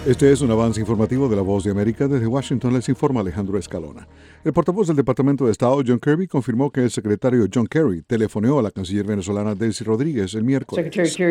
Este es un avance informativo de La Voz de América. Desde Washington les informa Alejandro Escalona. El portavoz del Departamento de Estado, John Kirby, confirmó que el secretario John Kerry telefoneó a la canciller venezolana Delcy Rodríguez el miércoles.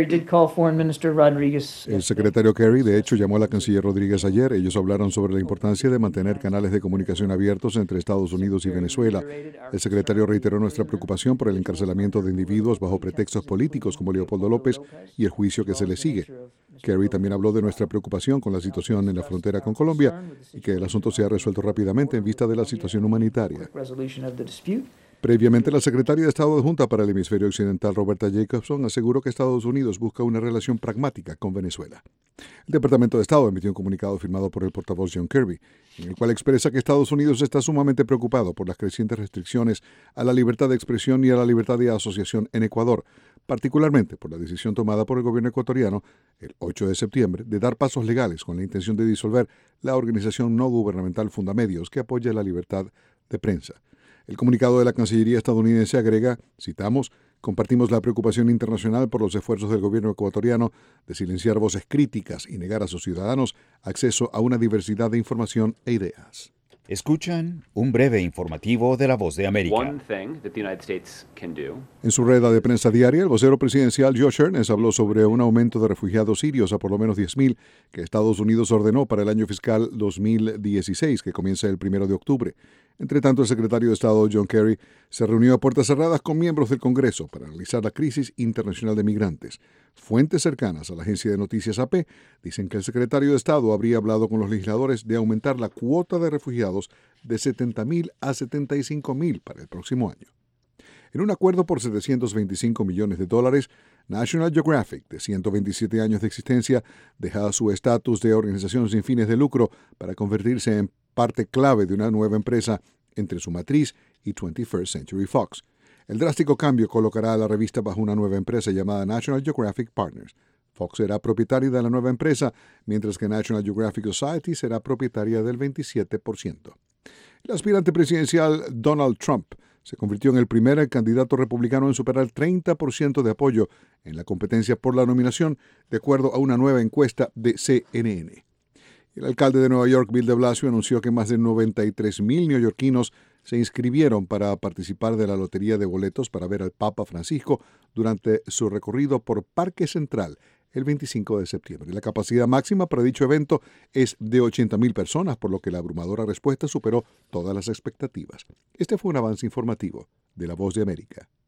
El secretario Kerry, de hecho, llamó a la canciller Rodríguez ayer. Ellos hablaron sobre la importancia de mantener canales de comunicación abiertos entre Estados Unidos y Venezuela. El secretario reiteró nuestra preocupación por el encarcelamiento de individuos bajo pretextos políticos como Leopoldo López y el juicio que se le sigue. Kerry también habló de nuestra preocupación con la situación en la frontera con Colombia y que el asunto sea resuelto rápidamente en vista de la situación humanitaria. Previamente, la secretaria de Estado adjunta para el hemisferio occidental, Roberta Jacobson, aseguró que Estados Unidos busca una relación pragmática con Venezuela. El Departamento de Estado emitió un comunicado firmado por el portavoz John Kirby, en el cual expresa que Estados Unidos está sumamente preocupado por las crecientes restricciones a la libertad de expresión y a la libertad de asociación en Ecuador, particularmente por la decisión tomada por el gobierno ecuatoriano el 8 de septiembre de dar pasos legales con la intención de disolver la organización no gubernamental Fundamedios que apoya la libertad de prensa. El comunicado de la Cancillería estadounidense agrega, citamos, compartimos la preocupación internacional por los esfuerzos del gobierno ecuatoriano de silenciar voces críticas y negar a sus ciudadanos acceso a una diversidad de información e ideas. Escuchan un breve informativo de La Voz de América. En su rueda de prensa diaria, el vocero presidencial Josh Earnest habló sobre un aumento de refugiados sirios a por lo menos 10,000 que Estados Unidos ordenó para el año fiscal 2016, que comienza el 1 de octubre. Entre tanto, el secretario de Estado John Kerry se reunió a puertas cerradas con miembros del Congreso para analizar la crisis internacional de migrantes. Fuentes cercanas a la agencia de noticias AP dicen que el secretario de Estado habría hablado con los legisladores de aumentar la cuota de refugiados de 70,000 a 75,000 para el próximo año. En un acuerdo por $725 millones, National Geographic, de 127 años de existencia, deja su estatus de organización sin fines de lucro para convertirse en parte clave de una nueva empresa entre su matriz y 21st Century Fox. El drástico cambio colocará a la revista bajo una nueva empresa llamada National Geographic Partners. Fox será propietaria de la nueva empresa, mientras que National Geographic Society será propietaria del 27%. El aspirante presidencial Donald Trump se convirtió en el primer candidato republicano en superar el 30% de apoyo en la competencia por la nominación, de acuerdo a una nueva encuesta de CNN. El alcalde de Nueva York, Bill de Blasio, anunció que más de 93,000 neoyorquinos se inscribieron para participar de la lotería de boletos para ver al Papa Francisco durante su recorrido por Parque Central el 25 de septiembre. La capacidad máxima para dicho evento es de 80,000 personas, por lo que la abrumadora respuesta superó todas las expectativas. Este fue un avance informativo de La Voz de América.